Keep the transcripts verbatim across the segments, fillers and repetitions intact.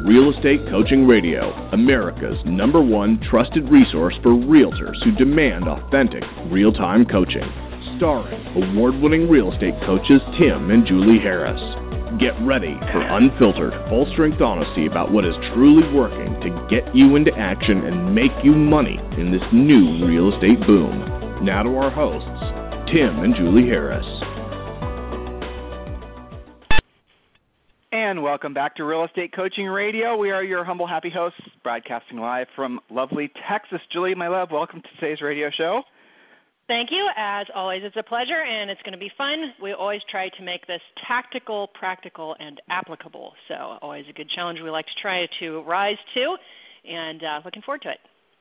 Real Estate Coaching Radio, America's number one trusted resource for realtors who demand authentic, real-time coaching. Starring award-winning real estate coaches Tim and Julie Harris. Get ready for unfiltered, full-strength honesty about what is truly working to get you into action and make you money in this new real estate boom. Now to our hosts, Tim and Julie Harris. And welcome back to Real Estate Coaching Radio. We are your humble, happy hosts, broadcasting live from lovely Texas. Julie, my love, welcome to today's radio show. Thank you. As always, it's a pleasure, and it's going to be fun. We always try to make this tactical, practical, and applicable. So always a good challenge we like to try to rise to, and uh, looking forward to it.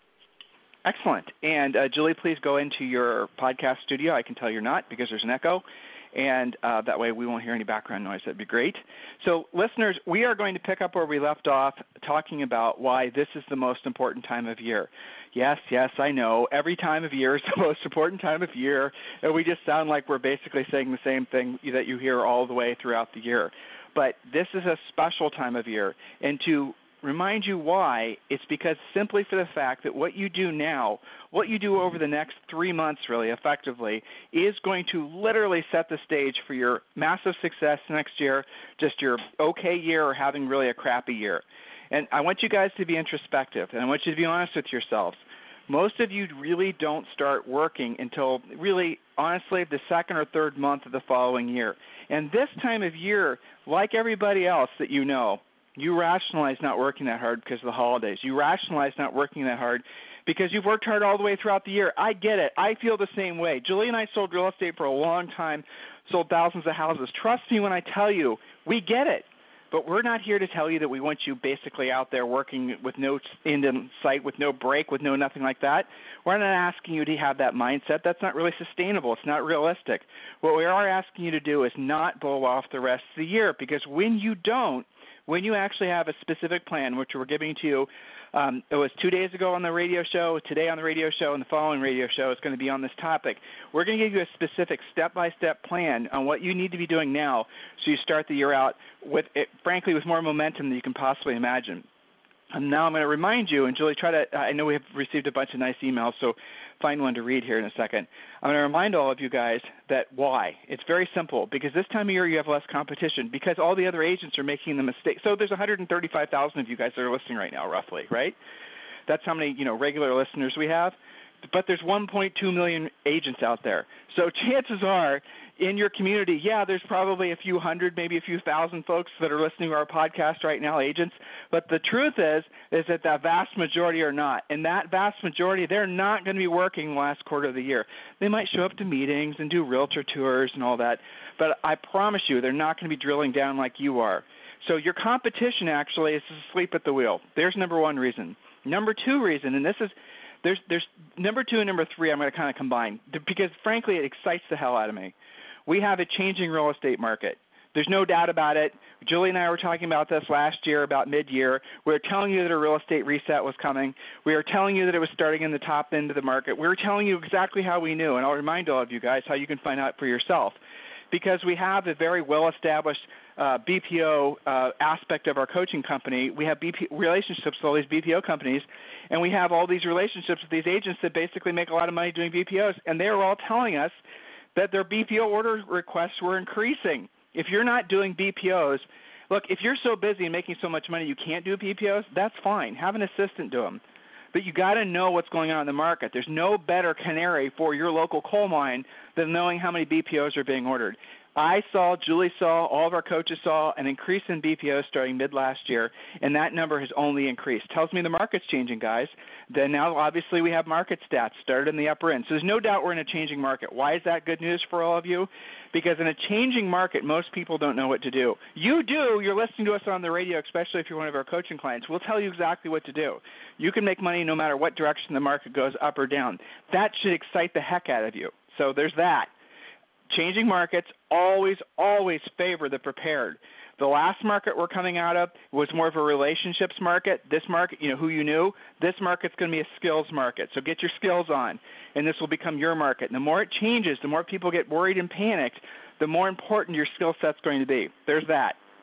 Excellent. And uh, Julie, please go into your podcast studio. I can tell you're not because there's an echo. And uh, that way we won't hear any background noise. That'd be great. So, listeners, we are going to pick up where we left off talking about why this is the most important time of year. Yes, yes, I know. Every time of year is the most important time of year, and we just sound like we're basically saying the same thing that you hear all the way throughout the year. But this is a special time of year, and to remind you why, it's because simply for the fact that what you do now, what you do over the next three months really effectively, is going to literally set the stage for your massive success next year, just your okay year or having really a crappy year. And I want you guys to be introspective, and I want you to be honest with yourselves. Most of you really don't start working until really, honestly, the second or third month of the following year. And this time of year, like everybody else that you know, you rationalize not working that hard because of the holidays. You rationalize not working that hard because you've worked hard all the way throughout the year. I get it. I feel the same way. Julie and I sold real estate for a long time, sold thousands of houses. Trust me when I tell you, we get it. But we're not here to tell you that we want you basically out there working with no end in sight, with no break, with no nothing like that. We're not asking you to have that mindset. That's not really sustainable. It's not realistic. What we are asking you to do is not blow off the rest of the year, because when you don't, when you actually have a specific plan, which we're giving to you, um, it was two days ago on the radio show, today on the radio show, and the following radio show is going to be on this topic. We're going to give you a specific step-by-step plan on what you need to be doing now so you start the year out, with, it, frankly, with more momentum than you can possibly imagine. And now I'm going to remind you, and Julie, try to, I know we have received a bunch of nice emails, so find one to read here in a second. I'm going to remind all of you guys that why. It's very simple, because this time of year you have less competition, because all the other agents are making the mistake. So there's one hundred thirty-five thousand of you guys that are listening right now, roughly, right? That's how many, you know, regular listeners we have. But there's one point two million agents out there. So chances are, in your community, yeah, there's probably a few hundred, maybe a few thousand folks that are listening to our podcast right now, agents. But the truth is, is that the vast majority are not. And that vast majority, they're not going to be working the last quarter of the year. They might show up to meetings and do realtor tours and all that. But I promise you, they're not going to be drilling down like you are. So your competition actually is asleep at the wheel. There's number one reason. Number two reason, and this is, there's, there's number two and number three I'm going to kind of combine, because frankly it excites the hell out of me. We have a changing real estate market. There's no doubt about it. Julie and I were talking about this last year, about mid-year. We were telling you that a real estate reset was coming. We were telling you that it was starting in the top end of the market. We were telling you exactly how we knew, and I'll remind all of you guys how you can find out for yourself. Because we have a very well-established uh, B P O uh, aspect of our coaching company. We have B P relationships with all these B P O companies, and we have all these relationships with these agents that basically make a lot of money doing B P Os, and they are all telling us that their B P O order requests were increasing. If you're not doing B P Os, look, if you're so busy and making so much money you can't do B P Os, that's fine. Have an assistant do them. But you got to know what's going on in the market. There's no better canary for your local coal mine than knowing how many B P Os are being ordered. I saw, Julie saw, all of our coaches saw an increase in B P Os starting mid last year, and that number has only increased. Tells me the market's changing, guys. Then now, obviously, we have market stats started in the upper end. So there's no doubt we're in a changing market. Why is that good news for all of you? Because in a changing market, most people don't know what to do. You do. You're listening to us on the radio, especially if you're one of our coaching clients. We'll tell you exactly what to do. You can make money no matter what direction the market goes, up or down. That should excite the heck out of you. So there's that. Changing markets always, always favor the prepared. The last market we're coming out of was more of a relationships market. This market, you know, who you knew, this market's going to be a skills market. So get your skills on, and this will become your market. And the more it changes, the more people get worried and panicked, the more important your skill set's going to be. There's that.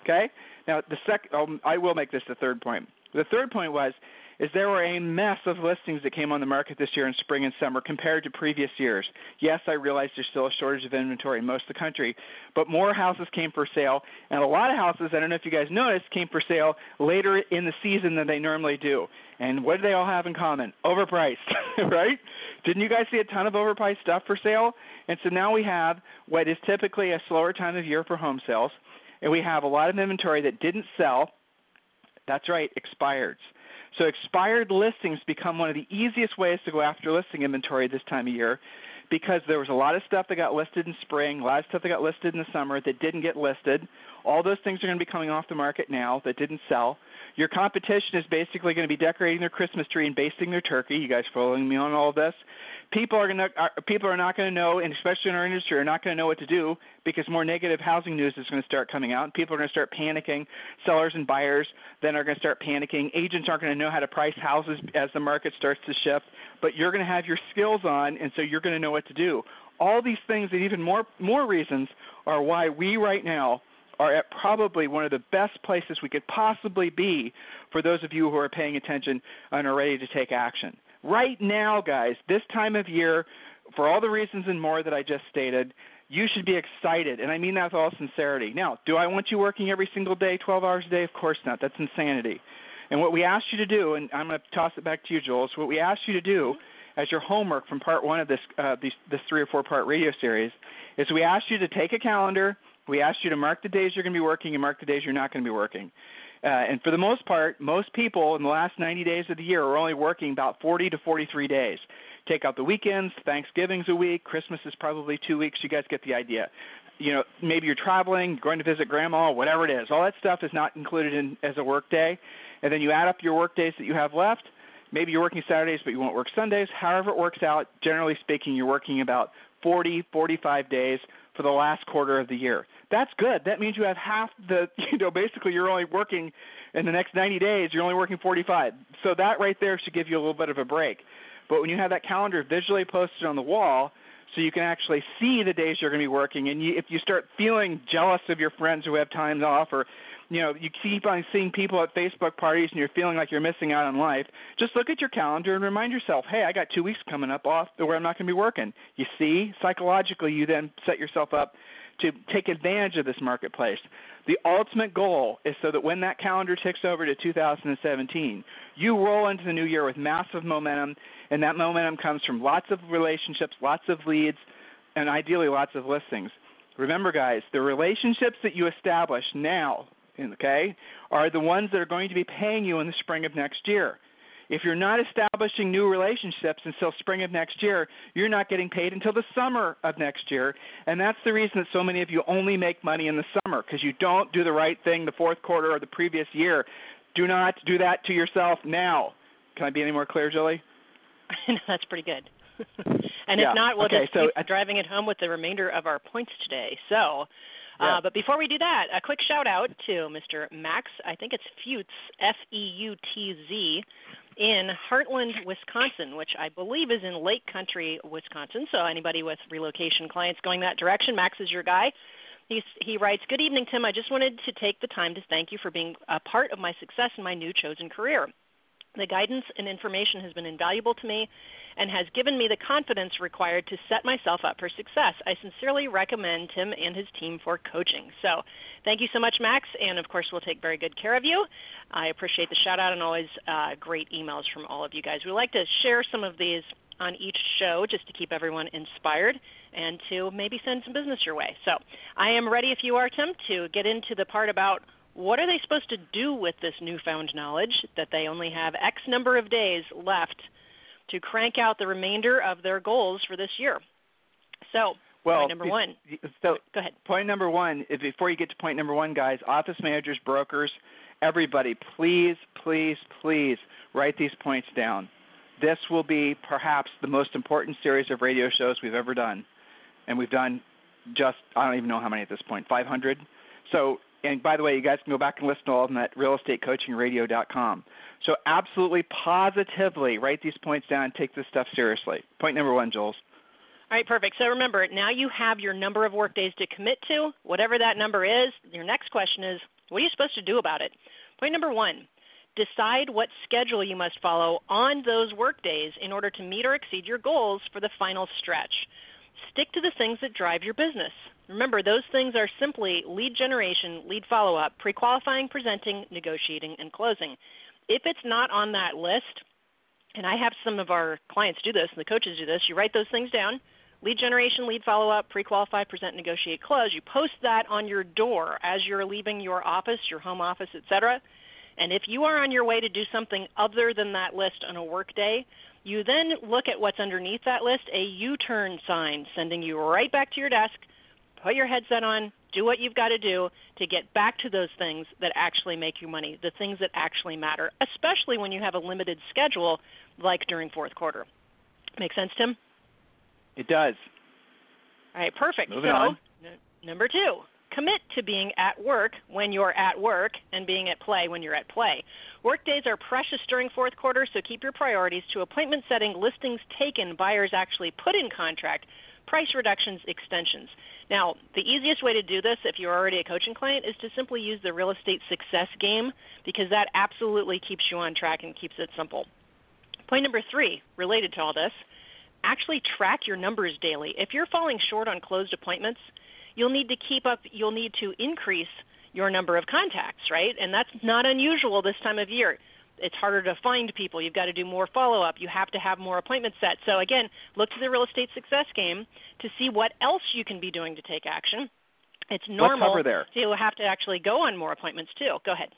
Okay? Now, the sec- oh, I will make this the third point. The third point was is there were a mess of listings that came on the market this year in spring and summer compared to previous years. Yes, I realize there's still a shortage of inventory in most of the country, but more houses came for sale, and a lot of houses, I don't know if you guys noticed, came for sale later in the season than they normally do. And what do they all have in common? Overpriced, right? Didn't you guys see a ton of overpriced stuff for sale? And so now we have what is typically a slower time of year for home sales, and we have a lot of inventory that didn't sell. That's right, expireds. So expired listings become one of the easiest ways to go after listing inventory this time of year because there was a lot of stuff that got listed in spring, a lot of stuff that got listed in the summer that didn't get listed. All those things are going to be coming off the market now that didn't sell. Your competition is basically going to be decorating their Christmas tree and basting their turkey. You guys following me on all of this? People are going to, are, people are not going to know, and especially in our industry, are not going to know what to do because more negative housing news is going to start coming out. And people are going to start panicking. Sellers and buyers then are going to start panicking. Agents aren't going to know how to price houses as the market starts to shift. But you're going to have your skills on, and so you're going to know what to do. All these things and even more more reasons are why we right now are at probably one of the best places we could possibly be for those of you who are paying attention and are ready to take action. Right now, guys, this time of year, for all the reasons and more that I just stated, you should be excited, and I mean that with all sincerity. Now, do I want you working every single day, twelve hours a day? Of course not. That's insanity. And what we asked you to do, and I'm going to toss it back to you, Jules, what we asked you to do as your homework from part one of this, uh, these, this three or four-part radio series is we asked you to take a calendar. We asked you to mark the days you're going to be working and mark the days you're not going to be working. Uh, and for the most part, most people in the last ninety days of the year are only working about forty to forty-three days. Take out the weekends, Thanksgiving's a week, Christmas is probably two weeks. You guys get the idea. You know, maybe you're traveling, going to visit grandma, whatever it is. All that stuff is not included in as a work day. And then you add up your work days that you have left. Maybe you're working Saturdays, but you won't work Sundays. However it works out, generally speaking, you're working about forty, forty-five days for the last quarter of the year. That's good. That means you have half the, you know, basically you're only working in the next ninety days, you're only working forty-five. So that right there should give you a little bit of a break. But when you have that calendar visually posted on the wall so you can actually see the days you're going to be working, and you, if you start feeling jealous of your friends who have time off, or you know, you keep on seeing people at Facebook parties and you're feeling like you're missing out on life, just look at your calendar and remind yourself, hey, I got two weeks coming up off where I'm not going to be working. You see, psychologically, you then set yourself up to take advantage of this marketplace. The ultimate goal is so that when that calendar ticks over to two thousand seventeen, you roll into the new year with massive momentum, and that momentum comes from lots of relationships, lots of leads, and ideally lots of listings. Remember, guys, the relationships that you establish now, okay, are the ones that are going to be paying you in the spring of next year. If you're not establishing new relationships until spring of next year, you're not getting paid until the summer of next year, and that's the reason that so many of you only make money in the summer, because you don't do the right thing the fourth quarter or the previous year. Do not do that to yourself now. Can I be any more clear, Julie? That's pretty good. And yeah. if not, we'll okay, just so, keep driving it home with the remainder of our points today. So, yeah. uh, but before we do that, a quick shout out to Mister Max, I think it's Feutz, F E U T Z, in Heartland, Wisconsin, which I believe is in Lake Country, Wisconsin. So anybody with relocation clients going that direction, Max is your guy. He's, he writes, "Good evening, Tim. I just wanted to take the time to thank you for being a part of my success in my new chosen career. The guidance and information has been invaluable to me and has given me the confidence required to set myself up for success. I sincerely recommend Tim and his team for coaching." So thank you so much, Max, and of course we'll take very good care of you. I appreciate the shout out and always uh, great emails from all of you guys. We like to share some of these on each show just to keep everyone inspired and to maybe send some business your way. So I am ready, if you are, Tim, to get into the part about what are they supposed to do with this newfound knowledge that they only have X number of days left to crank out the remainder of their goals for this year. So, well, point number one. So, go ahead. Point number one, if, before you get to point number one, guys, office managers, brokers, everybody, please, please, please write these points down. This will be perhaps the most important series of radio shows we've ever done. And we've done just, I don't even know how many at this point, five hundred? So, and by the way, you guys can go back and listen to all of them at real estate coaching radio dot com. So absolutely, positively write these points down and take this stuff seriously. Point number one, Jules. All right, perfect. So remember, now you have your number of work days to commit to. Whatever that number is, your next question is, What are you supposed to do about it? Point number one, decide what schedule you must follow on those work days in order to meet or exceed your goals for the final stretch. Stick to the things that drive your business. Remember, those things are simply lead generation, lead follow-up, pre-qualifying, presenting, negotiating, and closing. If it's not on that list, and I have some of our clients do this and the coaches do this, you write those things down, lead generation, lead follow-up, pre-qualify, present, negotiate, close. You post that on your door as you're leaving your office, your home office, et cetera. And if you are on your way to do something other than that list on a work day, you then look at what's underneath that list, a U-turn sign sending you right back to your desk. Put your headset on, do what you've got to do to get back to those things that actually make you money, the things that actually matter, especially when you have a limited schedule like during fourth quarter. Make sense, Tim? It does. All right, perfect. Moving so, on. N- number two, commit to being at work when you're at work and being at play when you're at play. Work days are precious during fourth quarter, so keep your priorities to appointment setting, listings taken, buyers actually put in contract, price reductions, extensions. Now, the easiest way to do this if you're already a coaching client is to simply use the real estate success game, because that absolutely keeps you on track and keeps it simple. Point number three, related to all this, actually track your numbers daily. If you're falling short on closed appointments, you'll need to keep up, you'll need to increase your number of contacts, right? And that's not unusual this time of year. It's harder to find people. You've got to do more follow-up. You have to have more appointments set. So again, look to the real estate success game to see what else you can be doing to take action. It's normal Let's cover there. to have to actually go on more appointments too. Go ahead.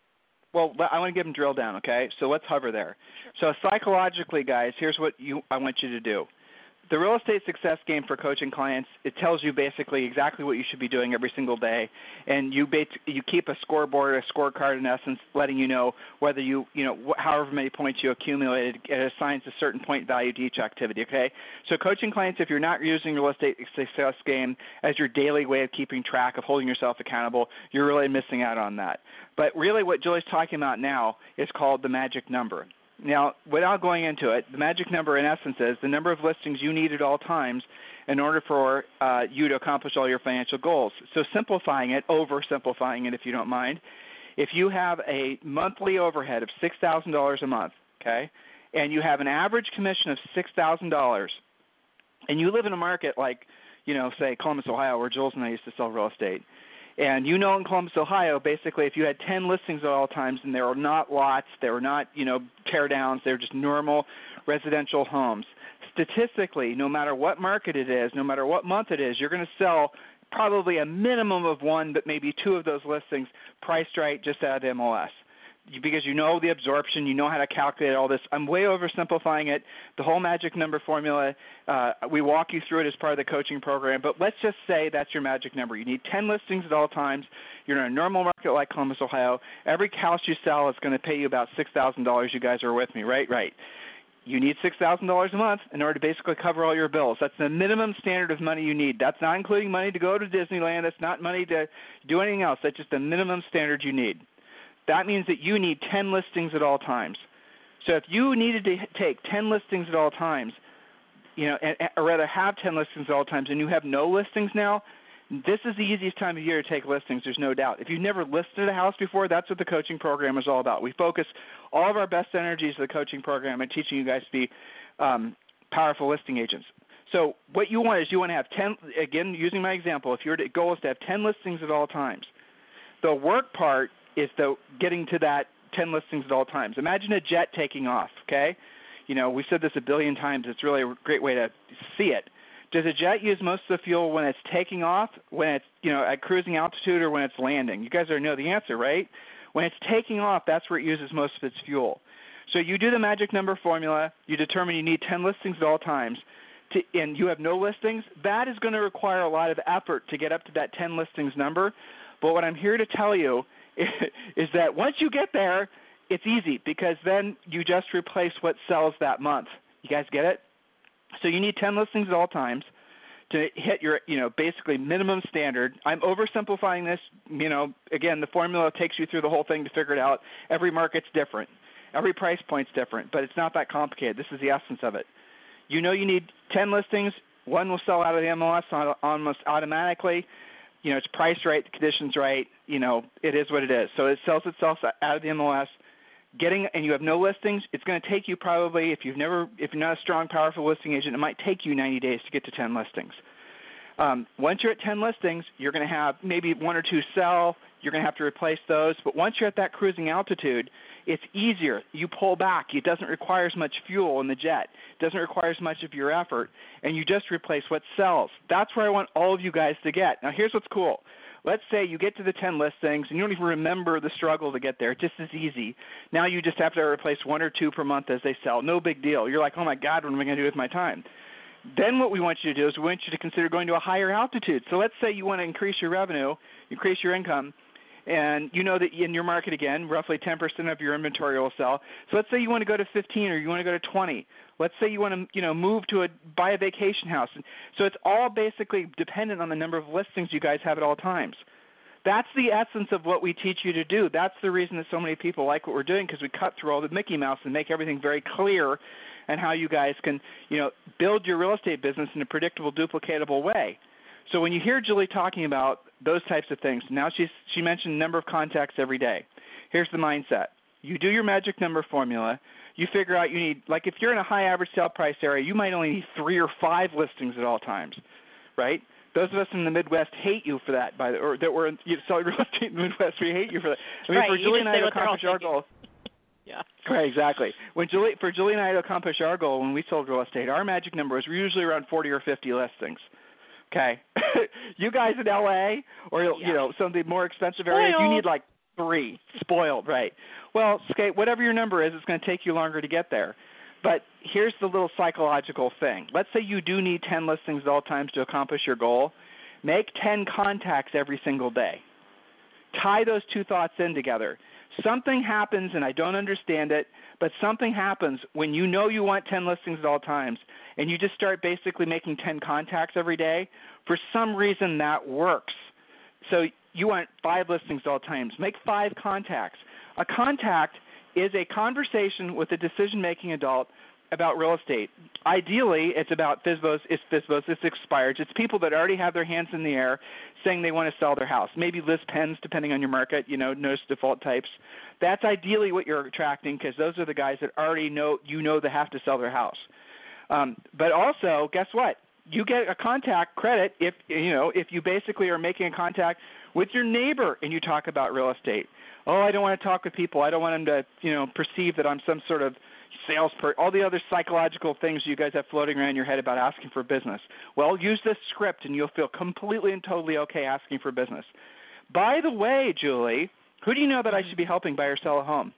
Well, I want to give them drill down, okay? So let's hover there. So psychologically, guys, here's what you I want you to do. The real estate success game for coaching clients, it tells you basically exactly what you should be doing every single day, and you bas- you keep a scoreboard, a scorecard in essence, letting you know whether you, you know, wh- however many points you accumulated, it assigns a certain point value to each activity, okay? So coaching clients, if you're not using real estate success game as your daily way of keeping track of holding yourself accountable, you're really missing out on that. But really what Julie's talking about now is called the magic number. Now, without going into it, the magic number in essence is the number of listings you need at all times in order for uh, you to accomplish all your financial goals. So simplifying it, oversimplifying it if you don't mind, if you have a monthly overhead of six thousand dollars a month, okay, and you have an average commission of six thousand dollars, and you live in a market like, you know, say Columbus, Ohio, where Jules and I used to sell real estate, and you know in Columbus, Ohio, basically if you had ten listings at all times and they were not lots, they were not, you know, tear downs, they were just normal residential homes, statistically, no matter what market it is, no matter what month it is, you're going to sell probably a minimum of one, but maybe two of those listings priced right just out of the M L S. Because you know the absorption, you know how to calculate all this. I'm way oversimplifying it. The whole magic number formula, uh, we walk you through it as part of the coaching program, but let's just say that's your magic number. You need ten listings at all times. You're in a normal market like Columbus, Ohio. Every house you sell is going to pay you about six thousand dollars. You guys are with me, right? Right. You need six thousand dollars a month in order to basically cover all your bills. That's the minimum standard of money you need. That's not including money to go to Disneyland. That's not money to do anything else. That's just the minimum standard you need. That means that you need ten listings at all times. So if you needed to take ten listings at all times, you know, and, or rather have ten listings at all times, and you have no listings now, this is the easiest time of year to take listings, there's no doubt. If you've never listed a house before, that's what the coaching program is all about. We focus all of our best energies of the coaching program and teaching you guys to be um, powerful listing agents. So what you want is you want to have ten, again, using my example, if your goal is to have ten listings at all times, the work part is the getting to that ten listings at all times. Imagine a jet taking off, okay? You know, we said this a billion times. It's really a great way to see it. Does a jet use most of the fuel when it's taking off, when it's, you know, at cruising altitude, or when it's landing? You guys already know the answer, right? When it's taking off, that's where it uses most of its fuel. So you do the magic number formula. You determine you need ten listings at all times, to, and you have no listings. That is going to require a lot of effort to get up to that ten listings number. But what I'm here to tell you is that once you get there, it's easy, because then you just replace what sells that month. You guys get it? So you need ten listings at all times to hit your, you know, basically minimum standard. I'm oversimplifying this. You know, again, the formula takes you through the whole thing to figure it out. Every market's different. Every price point's different, but it's not that complicated. This is the essence of it. You know you need ten listings. One will sell out of the M L S almost automatically. you know, it's priced right, the conditions right, you know, it is what it is. So it sells itself out of the M L S. Getting and you have no listings, it's going to take you probably, if you've never, if you're not a strong, powerful listing agent, it might take you ninety days to get to ten listings. Um, once you're at ten listings, you're going to have maybe one or two sell. You're going to have to replace those. But once you're at that cruising altitude, it's easier. You pull back. It doesn't require as much fuel in the jet. It doesn't require as much of your effort, and you just replace what sells. That's where I want all of you guys to get. Now, here's what's cool. Let's say you get to the ten listings, and you don't even remember the struggle to get there. It's just as easy. Now you just have to replace one or two per month as they sell. No big deal. You're like, oh, my God, what am I going to do with my time? Then what we want you to do is we want you to consider going to a higher altitude. So let's say you want to increase your revenue, increase your income, and you know that in your market, again, roughly ten percent of your inventory will sell. So let's say you want to go to fifteen or you want to go to twenty. Let's say you want to, you know, move to a buy a vacation house. So it's all basically dependent on the number of listings you guys have at all times. That's the essence of what we teach you to do. That's the reason that so many people like what we're doing, because we cut through all the Mickey Mouse and make everything very clear and how you guys can, you know, build your real estate business in a predictable, duplicatable way. So when you hear Julie talking about those types of things, now she's, she mentioned number of contacts every day. Here's the mindset. You do your magic number formula. You figure out you need, like if you're in a high average sale price area, you might only need three or five listings at all times, right? Those of us in the Midwest hate you for that, by the, or that we're you selling real estate in the Midwest, we hate you for that. I mean, right, for you Julie just and I say to what they're all accomplish our goal. Yeah. Right, exactly. When Julie, for Julie and I to accomplish our goal when we sold real estate, our magic number was usually around forty or fifty listings. Okay, you guys in L A or yeah. you know some of the more expensive areas, you need like three. Spoiled, right? Well, okay, whatever your number is, it's going to take you longer to get there. But here's the little psychological thing. Let's say you do need ten listings at all times to accomplish your goal. Make ten contacts every single day. Tie those two thoughts in together. Something happens, and I don't understand it, but something happens when you know you want ten listings at all times, and you just start basically making ten contacts every day. For some reason, that works. So you want five listings at all times. Make five contacts. A contact is a conversation with a decision-making adult about real estate. Ideally, it's about F S B Os, it's F S B Os, it's expireds. It's people that already have their hands in the air saying they want to sell their house. Maybe list pens, depending on your market, you know, notice default types. That's ideally what you're attracting, because those are the guys that already know, you know, they have to sell their house. Um, but also, guess what? You get a contact credit if, you know, if you basically are making a contact with your neighbor and you talk about real estate. Oh, I don't want to talk with people. I don't want them to, you know, perceive that I'm some sort of salesperson, all the other psychological things you guys have floating around your head about asking for business. Well, use this script and you'll feel completely and totally okay asking for business. By the way, Julie, who do you know that I should be helping buy or sell a home?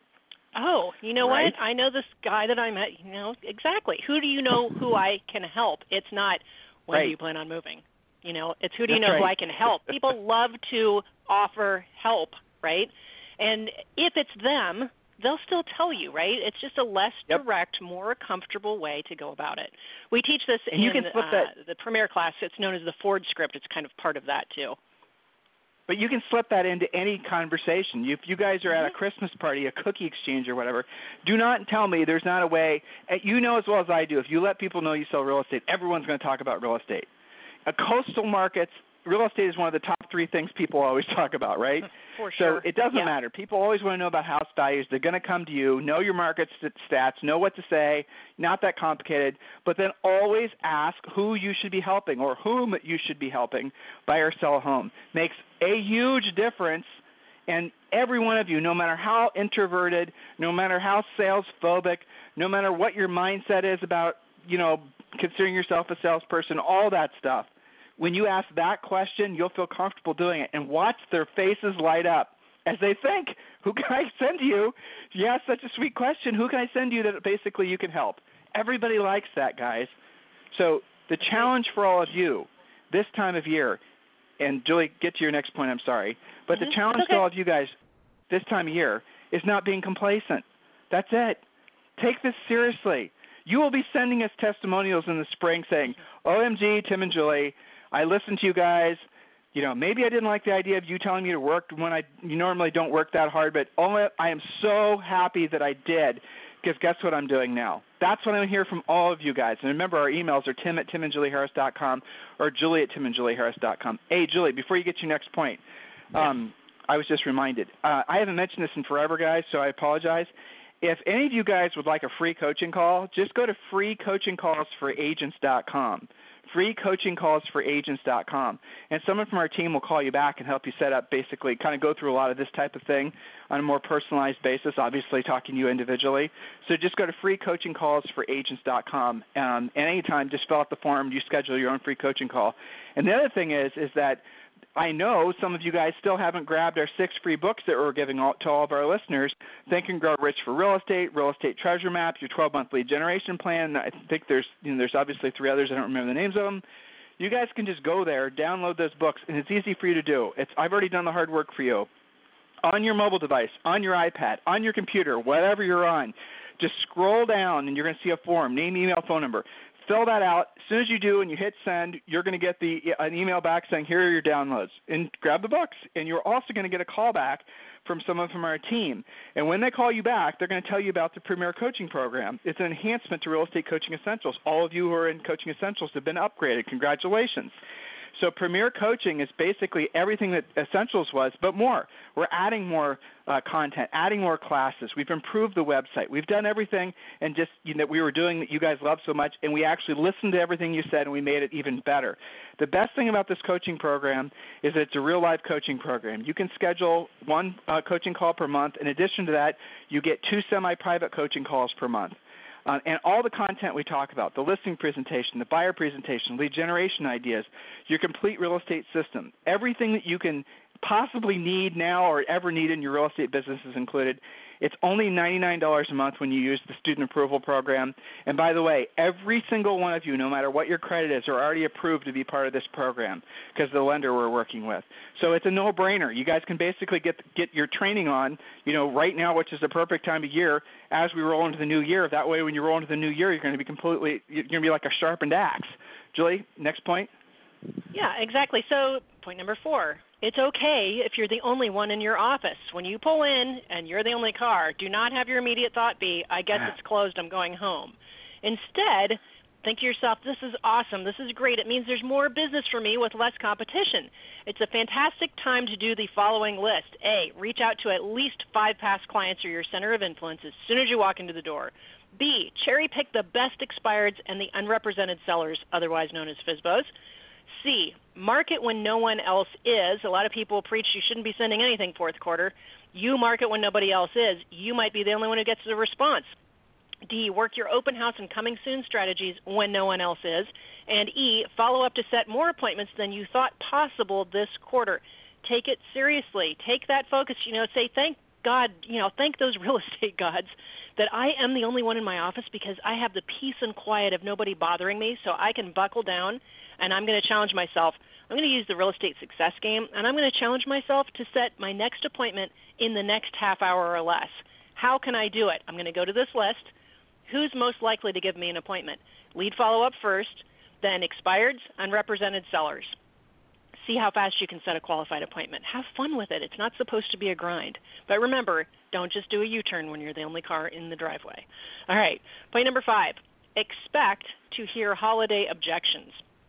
Oh, you know right? what? I know this guy that I met. You know, exactly. Who do you know who I can help? It's not when right. do you plan on moving? You know, it's who do you That's know right. who I can help? People love to offer help, right? And if it's them, they'll still tell you, right? It's just a less yep. direct, more comfortable way to go about it. We teach this and in you can flip uh, that. the Premier class. It's known as the Ford script. It's kind of part of that, too. But you can slip that into any conversation. If you guys are at a Mm-hmm. Christmas party, a cookie exchange or whatever, do not tell me there's not a way. You know as well as I do, if you let people know you sell real estate, everyone's going to talk about real estate. A coastal markets, real estate is one of the top three things people always talk about, right? For sure. So it doesn't yeah. matter. People always want to know about house values. They're going to come to you, know your market stats, know what to say, not that complicated, but then always ask who you should be helping or whom you should be helping buy or sell a home. Makes a huge difference, and every one of you, no matter how introverted, no matter how sales phobic, no matter what your mindset is about, you know, considering yourself a salesperson, all that stuff, when you ask that question, you'll feel comfortable doing it, and watch their faces light up as they think, who can I send you? You ask such a sweet question, who can I send you that basically you can help? Everybody likes that, guys. So the challenge for all of you this time of year, and Julie, get to your next point, I'm sorry, but mm-hmm. the challenge okay. to all of you guys this time of year is not being complacent. That's it. Take this seriously. You will be sending us testimonials in the spring saying, O M G, Tim and Julie, I listened to you guys. You know, maybe I didn't like the idea of you telling me to work when I you normally don't work that hard, but oh, I am so happy that I did because guess what I'm doing now? That's what I'm hearing from all of you guys. And remember, our emails are tim at tim and julie harris dot com or julie at tim and julie harris dot com. Hey, Julie, before you get to your next point, um, I was just reminded. Uh, I haven't mentioned this in forever, guys, so I apologize. If any of you guys would like a free coaching call, just go to free coaching calls for agents dot com. free coaching calls for agents dot com. And someone from our team will call you back and help you set up, basically kind of go through a lot of this type of thing on a more personalized basis, obviously talking to you individually. So just go to free coaching calls for agents dot com. Um, and anytime, just fill out the form. You schedule your own free coaching call. And the other thing is, is that I know some of you guys still haven't grabbed our six free books that we're giving all, to all of our listeners, Think and Grow Rich for Real Estate, Real Estate Treasure Map, your twelve-month lead generation plan. I think there's you know, there's obviously three others. I don't remember the names of them. You guys can just go there, download those books, and it's easy for you to do. It's I've already done the hard work for you. On your mobile device, on your iPad, on your computer, whatever you're on, just scroll down, and you're going to see a form, name, email, phone number. Fill that out. As soon as you do and you hit send, you're going to get the an email back saying, here are your downloads. And grab the books. And you're also going to get a call back from someone from our team. And when they call you back, they're going to tell you about the Premier Coaching Program. It's an enhancement to Real Estate Coaching Essentials. All of you who are in Coaching Essentials have been upgraded. Congratulations. So Premier Coaching is basically everything that Essentials was, but more. We're adding more uh, content, adding more classes. We've improved the website. We've done everything and just you know, that we were doing that you guys love so much, and we actually listened to everything you said, and we made it even better. The best thing about this coaching program is that it's a real-life coaching program. You can schedule one uh, coaching call per month. In addition to that, you get two semi-private coaching calls per month. Uh, and all the content we talk about, the listing presentation, the buyer presentation, lead generation ideas, your complete real estate system, everything that you can possibly need now or ever need in your real estate business is included. It's only ninety-nine dollars a month when you use the student approval program. And by the way, every single one of you, no matter what your credit is, are already approved to be part of this program because of the lender we're working with. So it's a no-brainer. You guys can basically get get your training on, you know, right now, which is the perfect time of year, as we roll into the new year. That way, when you roll into the new year, you're going to be completely, you're going to be like a sharpened axe. Julie, next point. Yeah, exactly. So point number four, it's okay if you're the only one in your office. When you pull in and you're the only car, do not have your immediate thought be, I guess it's closed, I'm going home. Instead, think to yourself, this is awesome, this is great. It means there's more business for me with less competition. It's a fantastic time to do the following list. A, reach out to at least five past clients or your center of influence as soon as you walk into the door. B, cherry pick the best expireds and the unrepresented sellers, otherwise known as F S B Os. C, market when no one else is. A lot of people preach you shouldn't be sending anything fourth quarter. You market when nobody else is. You might be the only one who gets the response. D, work your open house and coming soon strategies when no one else is. And E, follow up to set more appointments than you thought possible this quarter. Take it seriously. Take that focus. You know, say thank God, you know, thank those real estate gods that I am the only one in my office because I have the peace and quiet of nobody bothering me, so I can buckle down. And I'm going to challenge myself. I'm going to use the real estate success game, and I'm going to challenge myself to set my next appointment in the next half hour or less. How can I do it? I'm going to go to this list. Who's most likely to give me an appointment? Lead follow-up first, then expireds, unrepresented sellers. See how fast you can set a qualified appointment. Have fun with it. It's not supposed to be a grind. But remember, don't just do a U-turn when you're the only car in the driveway. All right, point number five, expect to hear holiday objections.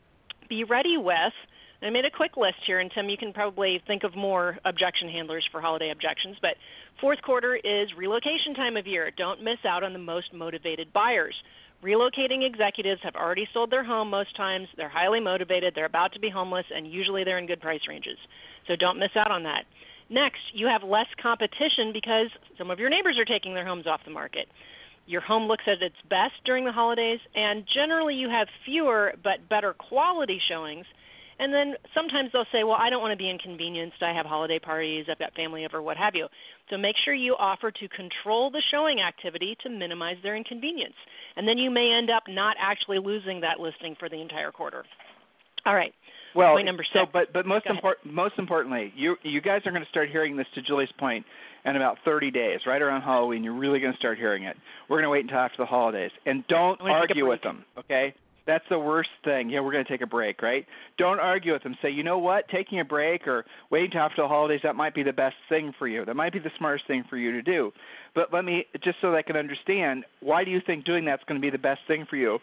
Be ready with, I made a quick list here, and Tim, you can probably think of more objection handlers for holiday objections, but fourth quarter is relocation time of year. Don't miss out on the most motivated buyers. Relocating executives have already sold their home most times. They're highly motivated. They're about to be homeless, and usually they're in good price ranges. So don't miss out on that. Next, you have less competition because some of your neighbors are taking their homes off the market. Your home looks at its best during the holidays, and generally you have fewer but better quality showings. And then sometimes they'll say, well, I don't want to be inconvenienced. I have holiday parties, I've got family over, what have you. So make sure you offer to control the showing activity to minimize their inconvenience. And then you may end up not actually losing that listing for the entire quarter. All right. Well, point number six. So, but but most important, most importantly, you you guys are going to start hearing this, to Julie's point, in about thirty days, right around Halloween. You're really going to start hearing it. We're going to wait until after the holidays, and don't argue with them. Okay, That's the worst thing. Yeah, we're going to take a break, right? Don't argue with them. Say, you know what, taking a break or waiting till after the holidays, that might be the best thing for you. That might be the smartest thing for you to do. But let me, just so that I can understand, why do you think doing that's going to be the best thing for you?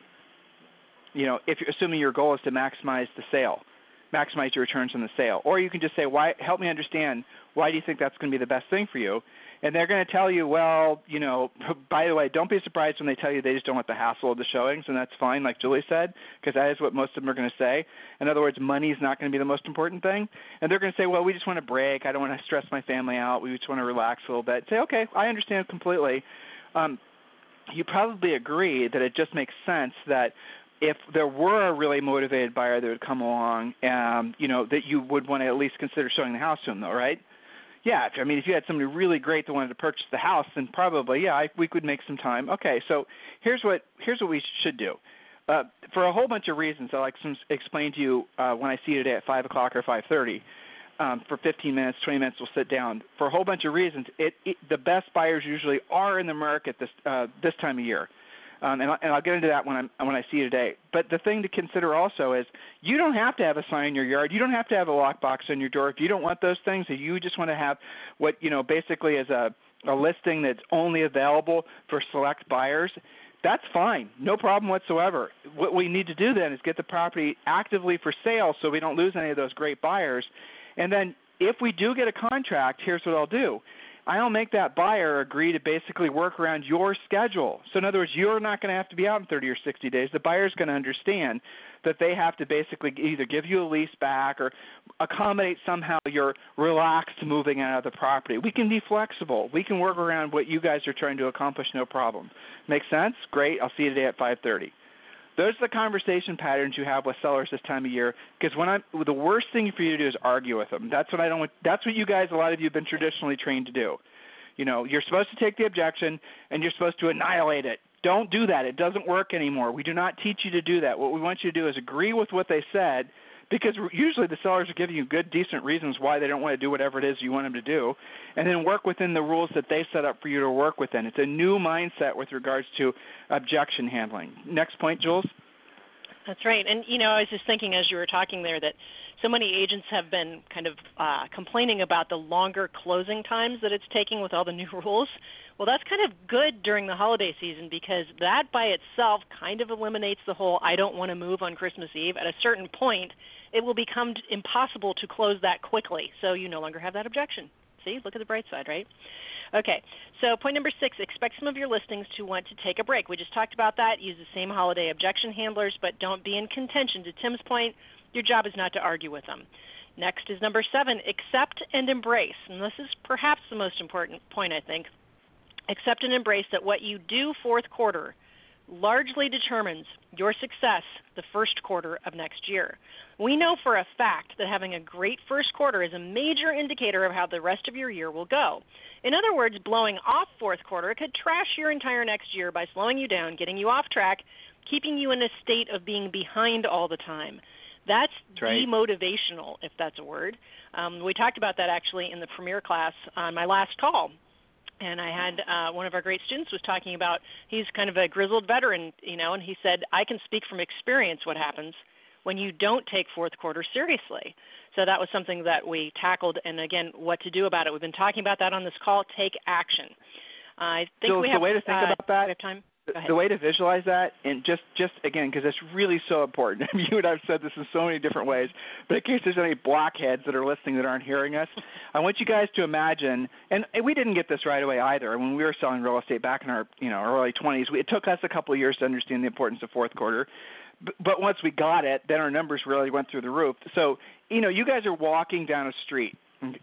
You know, if you're assuming your goal is to maximize the sale, maximize your returns on the sale. Or you can just say, why? Help me understand, why do you think that's going to be the best thing for you? And they're going to tell you, well, you know, by the way, don't be surprised when they tell you they just don't want the hassle of the showings, and that's fine, like Julie said, because that is what most of them are going to say. In other words, money is not going to be the most important thing. And they're going to say, well, we just want to break. I don't want to stress my family out. We just want to relax a little bit. Say, okay, I understand completely. Um, you probably agree that it just makes sense that if there were a really motivated buyer that would come along, um, you know, that you would want to at least consider showing the house to them, though, right? Yeah, I mean, if you had somebody really great that wanted to purchase the house, then probably, yeah, I, we could make some time. Okay, so here's what here's what we should do. Uh, for a whole bunch of reasons, I'll like some, explain to you uh, when I see you today at five o'clock or five thirty. Um, for fifteen minutes, twenty minutes, we'll sit down. For a whole bunch of reasons, it, it, the best buyers usually are in the market this uh, this time of year. Um, and, and I'll get into that when, I'm, when I see you today. But the thing to consider also is you don't have to have a sign in your yard. You don't have to have a lockbox on your door. If you don't want those things, if you just want to have what, you know, basically is a, a listing that's only available for select buyers, that's fine. No problem whatsoever. What we need to do then is get the property actively for sale so we don't lose any of those great buyers. And then if we do get a contract, here's what I'll do. I'll make that buyer agree to basically work around your schedule. So in other words, you're not going to have to be out in thirty or sixty days. The buyer's going to understand that they have to basically either give you a lease back or accommodate somehow your relaxed moving out of the property. We can be flexible. We can work around what you guys are trying to accomplish, no problem. Make sense? Great. I'll see you today at five thirty. Those are the conversation patterns you have with sellers this time of year. Because when I'm, the worst thing for you to do is argue with them. That's what I don't want. That's what you guys, a lot of you, have been traditionally trained to do. You know, you're supposed to take the objection and you're supposed to annihilate it. Don't do that. It doesn't work anymore. We do not teach you to do that. What we want you to do is agree with what they said, because usually the sellers are giving you good, decent reasons why they don't want to do whatever it is you want them to do, and then work within the rules that they set up for you to work within. It's a new mindset with regards to objection handling. Next point, Jules. That's right. And, you know, I was just thinking as you were talking there that so many agents have been kind of uh, complaining about the longer closing times that it's taking with all the new rules. Well, that's kind of good during the holiday season, because that by itself kind of eliminates the whole I don't want to move on Christmas Eve. At a certain point, it will become impossible to close that quickly, so you no longer have that objection. See, look at the bright side, right? Okay, so point number six, expect some of your listings to want to take a break. We just talked about that. Use the same holiday objection handlers, but don't be in contention. To Tim's point, your job is not to argue with them. Next is number seven, accept and embrace. And this is perhaps the most important point, I think. Accept and embrace that what you do fourth quarter largely determines your success the first quarter of next year. We know for a fact that having a great first quarter is a major indicator of how the rest of your year will go. In other words, blowing off fourth quarter could trash your entire next year by slowing you down, getting you off track, keeping you in a state of being behind all the time. That's, that's right. Demotivational, if that's a word. Um, we talked about that actually in the Premier class on my last call. And I had uh, one of our great students was talking about, he's kind of a grizzled veteran, you know, and he said, I can speak from experience what happens when you don't take fourth quarter seriously. So that was something that we tackled, and again, what to do about it. We've been talking about that on this call. Take action. Uh, I think Jules, we have, the way to think uh, about that, we have time. The way to visualize that, and just, just again, because it's really so important. You and I have said this in so many different ways, but in case there's any blockheads that are listening that aren't hearing us, I want you guys to imagine, and we didn't get this right away either. When we were selling real estate back in our, you know, early twenties, it took us a couple of years to understand the importance of fourth quarter. But once we got it, then our numbers really went through the roof. So, you know, you guys are walking down a street,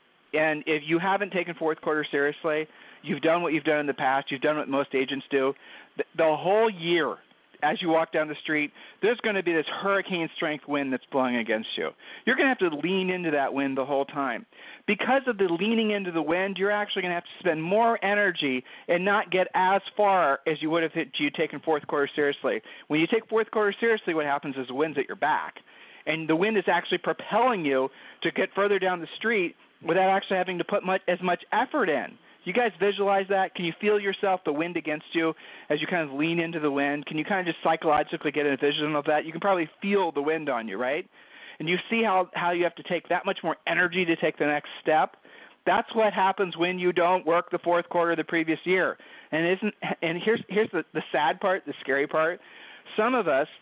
and if you haven't taken fourth quarter seriously, you've done what you've done in the past, you've done what most agents do, the, the whole year, as you walk down the street, there's going to be this hurricane-strength wind that's blowing against you. You're going to have to lean into that wind the whole time. Because of the leaning into the wind, you're actually going to have to spend more energy and not get as far as you would have if you taken fourth quarter seriously. When you take fourth quarter seriously, what happens is the wind's at your back. And the wind is actually propelling you to get further down the street without actually having to put much, as much effort in. You guys visualize that? Can you feel yourself, the wind against you, as you kind of lean into the wind? Can you kind of just psychologically get a vision of that? You can probably feel the wind on you, right? And you see how, how you have to take that much more energy to take the next step. That's what happens when you don't work the fourth quarter of the previous year. And isn't and here's here's the, the sad part, the scary part. Some of us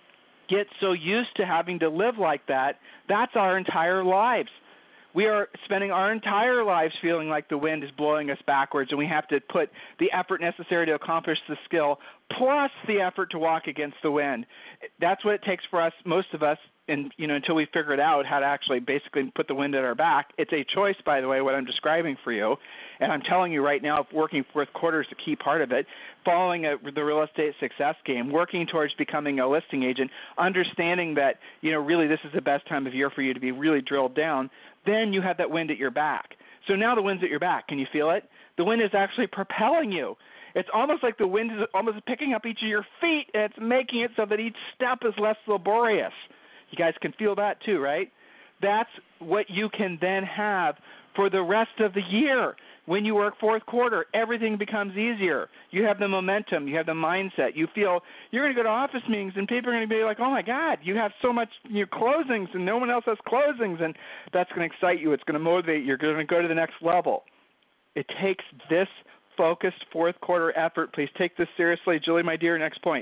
get so used to having to live like that, that's our entire lives. We are spending our entire lives feeling like the wind is blowing us backwards, and we have to put the effort necessary to accomplish the skill plus the effort to walk against the wind. That's what it takes for us, most of us, and you know, until we figure it out how to actually basically put the wind at our back. It's a choice, by the way, what I'm describing for you. And I'm telling you right now, working fourth quarter is a key part of it. Following a, the real estate success game, working towards becoming a listing agent, understanding that, you know, really this is the best time of year for you to be really drilled down, then you have that wind at your back. So now the wind's at your back. Can you feel it? The wind is actually propelling you. It's almost like the wind is almost picking up each of your feet, and it's making it so that each step is less laborious. You guys can feel that too, right? That's what you can then have for the rest of the year. When you work fourth quarter, everything becomes easier. You have the momentum. You have the mindset. You feel you're going to go to office meetings, and people are going to be like, oh, my God, you have so much you know, closings, and no one else has closings, and that's going to excite you. It's going to motivate you. You're going to go to the next level. It takes this focused fourth quarter effort. Please take this seriously. Julie, my dear, next point.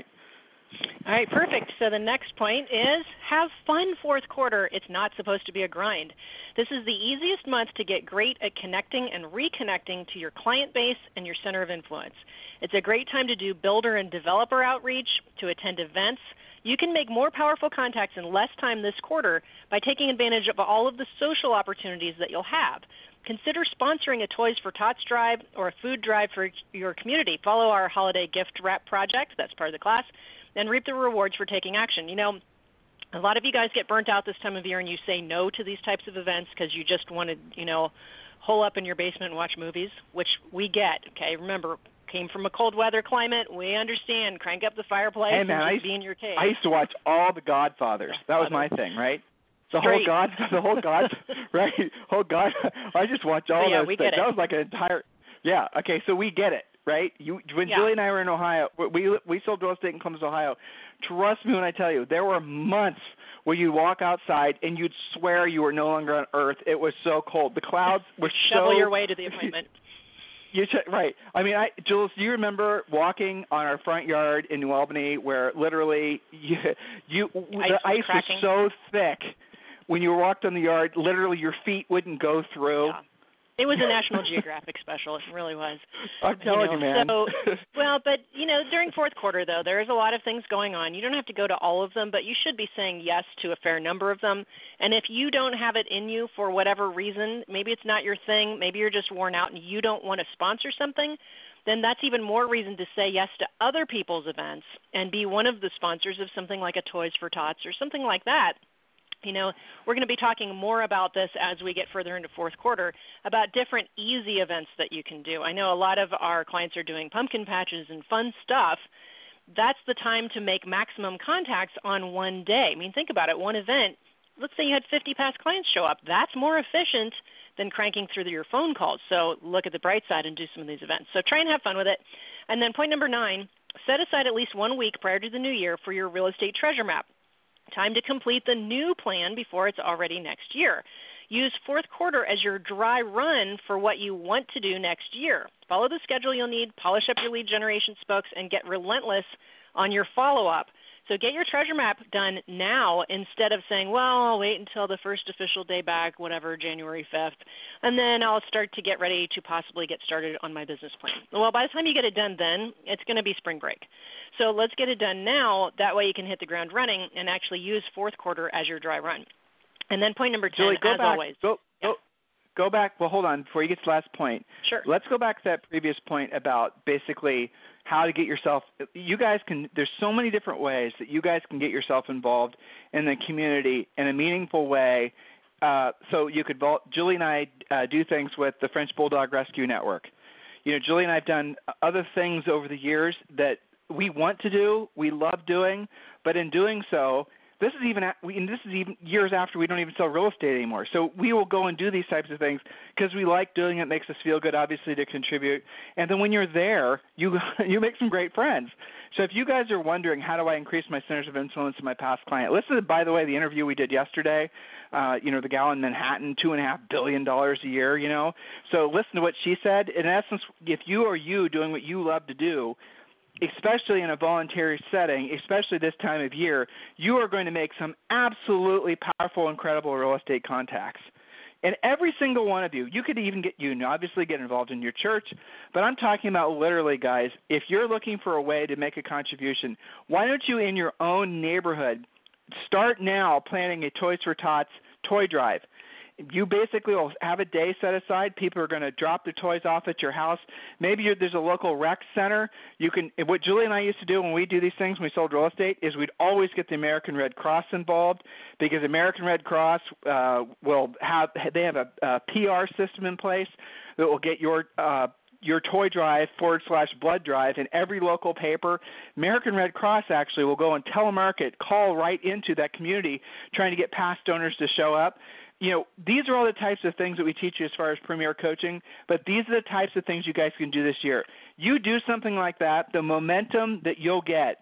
All right, perfect. So the next point is have fun fourth quarter. It's not supposed to be a grind. This is the easiest month to get great at connecting and reconnecting to your client base and your center of influence. It's a great time to do builder and developer outreach, to attend events. You can make more powerful contacts in less time this quarter by taking advantage of all of the social opportunities that you'll have. Consider sponsoring a Toys for Tots drive or a food drive for your community. Follow our holiday gift wrap project, that's part of the class, and reap the rewards for taking action. You know, a lot of you guys get burnt out this time of year and you say no to these types of events because you just want to, you know, hole up in your basement and watch movies, which we get, okay? Remember, came from a cold weather climate. We understand. Crank up the fireplace hey, man, and just used, be in your cave. I used to watch all the Godfathers. That was my thing, right? The whole God, the whole God, right? Whole God. I just watched all so, yeah, those we things. Get it. That was like an entire. Yeah. Okay. So we get it, right? You when yeah. Julie and I were in Ohio, we we sold real estate in Columbus, Ohio. Trust me when I tell you, there were months where you walk outside and you'd swear you were no longer on Earth. It was so cold. The clouds were Shovel so. your way to the appointment. You ch- right. I mean, I, Jules, do you remember walking on our front yard in New Albany where literally you, you ice the was ice cracking. was so thick when you walked on the yard, literally your feet wouldn't go through. Yeah. It was a National Geographic special. It really was. I'm telling you, know, man. So, well, but, you know, during fourth quarter, though, there is a lot of things going on. You don't have to go to all of them, but you should be saying yes to a fair number of them. And if you don't have it in you for whatever reason, maybe it's not your thing, maybe you're just worn out and you don't want to sponsor something, then that's even more reason to say yes to other people's events and be one of the sponsors of something like a Toys for Tots or something like that. You know, we're going to be talking more about this as we get further into fourth quarter, about different easy events that you can do. I know a lot of our clients are doing pumpkin patches and fun stuff. That's the time to make maximum contacts on one day. I mean, think about it. One event, let's say you had fifty past clients show up. That's more efficient than cranking through your phone calls. So look at the bright side and do some of these events. So try and have fun with it. And then point number nine, set aside at least one week prior to the new year for your real estate treasure map. Time to complete the new plan before it's already next year. Use fourth quarter as your dry run for what you want to do next year. Follow the schedule you'll need, polish up your lead generation spokes, and get relentless on your follow-up. So get your treasure map done now instead of saying, well, I'll wait until the first official day back, whatever, January fifth, and then I'll start to get ready to possibly get started on my business plan. Well, by the time you get it done then, it's going to be spring break. So let's get it done now. That way you can hit the ground running and actually use fourth quarter as your dry run. And then point number ten, Julie, go as back, always. Go, yeah. go, go back. Well, hold on. Before you get to the last point, sure. Let's go back to that previous point about basically how to get yourself – you guys can – there's so many different ways that you guys can get yourself involved in the community in a meaningful way. Uh, so you could – Julie and I uh, do things with the French Bulldog Rescue Network. You know, Julie and I have done other things over the years that – we want to do, we love doing, but in doing so, This is even at, we, and this is even years after we don't even sell real estate anymore. So we will go and do these types of things because we like doing it. It makes us feel good, obviously, to contribute. And then when you're there, you you make some great friends. So if you guys are wondering how do I increase my centers of influence in my past client, listen to, by the way, the interview we did yesterday. Uh, you know, the gal in Manhattan, two and a half billion dollars a year. You know, so listen to what she said. In essence, if you are you doing what you love to do, especially in a voluntary setting, especially this time of year, you are going to make some absolutely powerful, incredible real estate contacts. And every single one of you, you could even get, you know, obviously get involved in your church, but I'm talking about literally, guys, if you're looking for a way to make a contribution, why don't you in your own neighborhood start now planning a Toys for Tots toy drive? You basically will have a day set aside. People are going to drop their toys off at your house. Maybe you're, there's a local rec center. You can. What Julie and I used to do when we do these things, when we sold real estate, is we'd always get the American Red Cross involved because American Red Cross uh, will have they have a, a P R system in place that will get your uh, your toy drive forward slash blood drive in every local paper. American Red Cross actually will go and telemarket, call right into that community, trying to get past donors to show up. You know, these are all the types of things that we teach you as far as Premier Coaching, but these are the types of things you guys can do this year. You do something like that, the momentum that you'll get,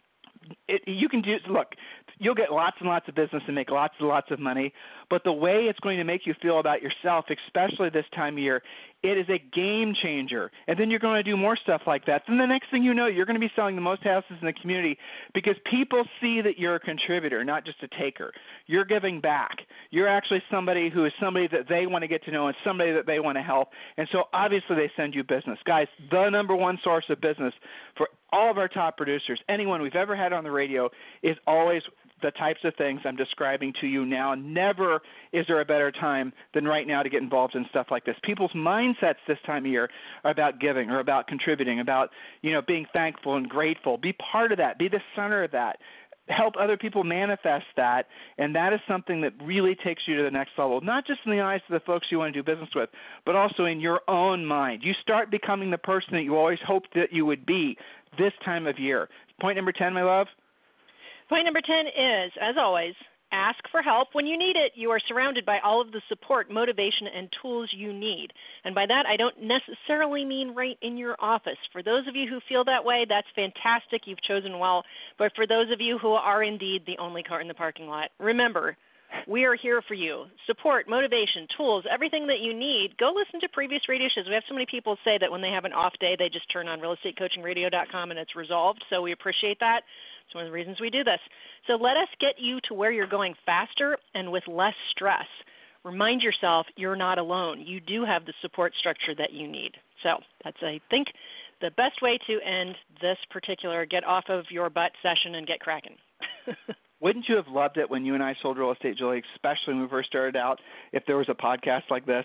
it, you can do, look, you'll get lots and lots of business and make lots and lots of money, but the way it's going to make you feel about yourself, especially this time of year, it is a game changer. And then you're going to do more stuff like that. Then the next thing you know, you're going to be selling the most houses in the community because people see that you're a contributor, not just a taker. You're giving back. You're actually somebody who is somebody that they want to get to know and somebody that they want to help. And so obviously they send you business. Guys, the number one source of business for all of our top producers, anyone we've ever had on the radio, is always the types of things I'm describing to you now. Never is there a better time than right now to get involved in stuff like this. People's mindsets this time of year are about giving or about contributing, about, you know, being thankful and grateful. Be part of that. Be the center of that. Help other people manifest that, and that is something that really takes you to the next level, not just in the eyes of the folks you want to do business with, but also in your own mind. You start becoming the person that you always hoped that you would be this time of year. Point number ten, my love. Point number ten is, as always, ask for help when you need it. You are surrounded by all of the support, motivation, and tools you need. And by that, I don't necessarily mean right in your office. For those of you who feel that way, that's fantastic. You've chosen well. But for those of you who are indeed the only car in the parking lot, remember, we are here for you. Support, motivation, tools, everything that you need. Go listen to previous radio shows. We have so many people say that when they have an off day, they just turn on real estate coaching radio dot com and it's resolved. So we appreciate that. It's one of the reasons we do this. So let us get you to where you're going faster and with less stress. Remind yourself you're not alone. You do have the support structure that you need. So that's, I think, the best way to end this particular get off of your butt session and get cracking. Wouldn't you have loved it when you and I sold real estate, Julie, especially when we first started out, if there was a podcast like this?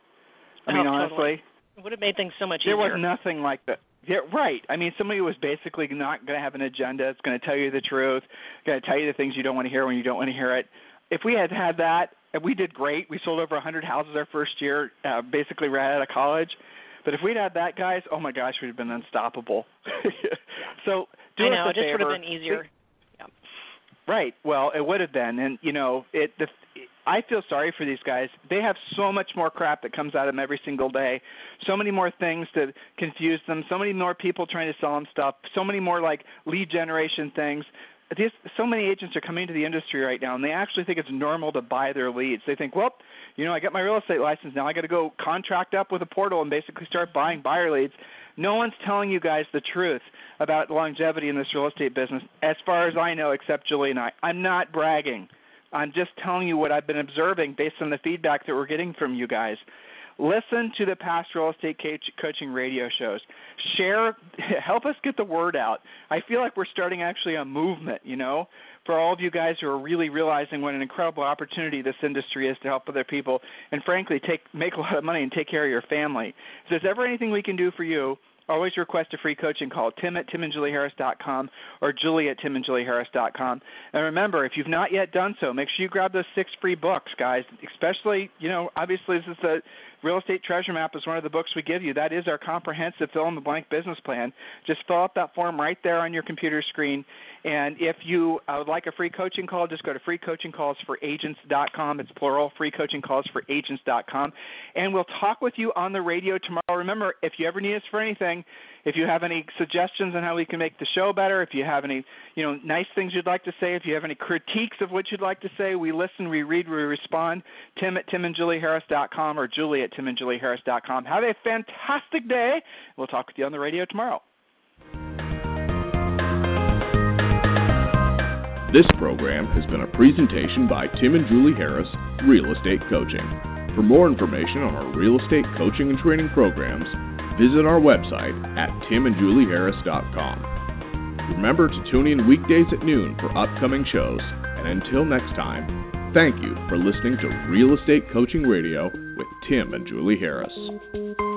I mean, oh, honestly. Totally. It would have made things so much there easier. There was nothing like that. Yeah, right. I mean, somebody who was basically not going to have an agenda. It's going to tell you the truth, going to tell you the things you don't want to hear when you don't want to hear it. If we had had that, we did great. We sold over one hundred houses our first year, uh, basically right out of college. But if we'd had that, guys, oh, my gosh, we'd have been unstoppable. So do I us know. a It just favor. would have been easier. Yeah. Right. Well, it would have been. And, you know, it. The, I feel sorry for these guys. They have so much more crap that comes out of them every single day, so many more things to confuse them, so many more people trying to sell them stuff, so many more, like, lead generation things. These, so many agents are coming to the industry right now, and they actually think it's normal to buy their leads. They think, well, you know, I got my real estate license now. I got to go contract up with a portal and basically start buying buyer leads. No one's telling you guys the truth about longevity in this real estate business, as far as I know, except Julie and I. I'm not bragging. I'm just telling you what I've been observing based on the feedback that we're getting from you guys. Listen to the past real estate coaching radio shows. Share, help us get the word out. I feel like we're starting actually a movement, you know, for all of you guys who are really realizing what an incredible opportunity this industry is to help other people and, frankly, take make a lot of money and take care of your family. If there's ever anything we can do for you, always request a free coaching call, Tim at tim and julie harris dot com or Julie at tim and julie harris dot com. And remember, if you've not yet done so, make sure you grab those six free books, guys, especially, you know, obviously this is the Real Estate Treasure Map is one of the books we give you. That is our comprehensive fill-in-the-blank business plan. Just fill out that form right there on your computer screen. And if you uh, would like a free coaching call, just go to free coaching calls for agents dot com. It's plural, free coaching calls for agents dot com. And we'll talk with you on the radio tomorrow. Remember, if you ever need us for anything, if you have any suggestions on how we can make the show better, if you have any, you know, nice things you'd like to say, if you have any critiques of what you'd like to say, we listen, we read, we respond. Tim at tim and julie harris dot com or Julie at tim and julie harris dot com. Have a fantastic day. We'll talk with you on the radio tomorrow. This program has been a presentation by Tim and Julie Harris, Real Estate Coaching. For more information on our real estate coaching and training programs, visit our website at tim and julie harris dot com. Remember to tune in weekdays at noon for upcoming shows. And until next time, thank you for listening to Real Estate Coaching Radio with Tim and Julie Harris.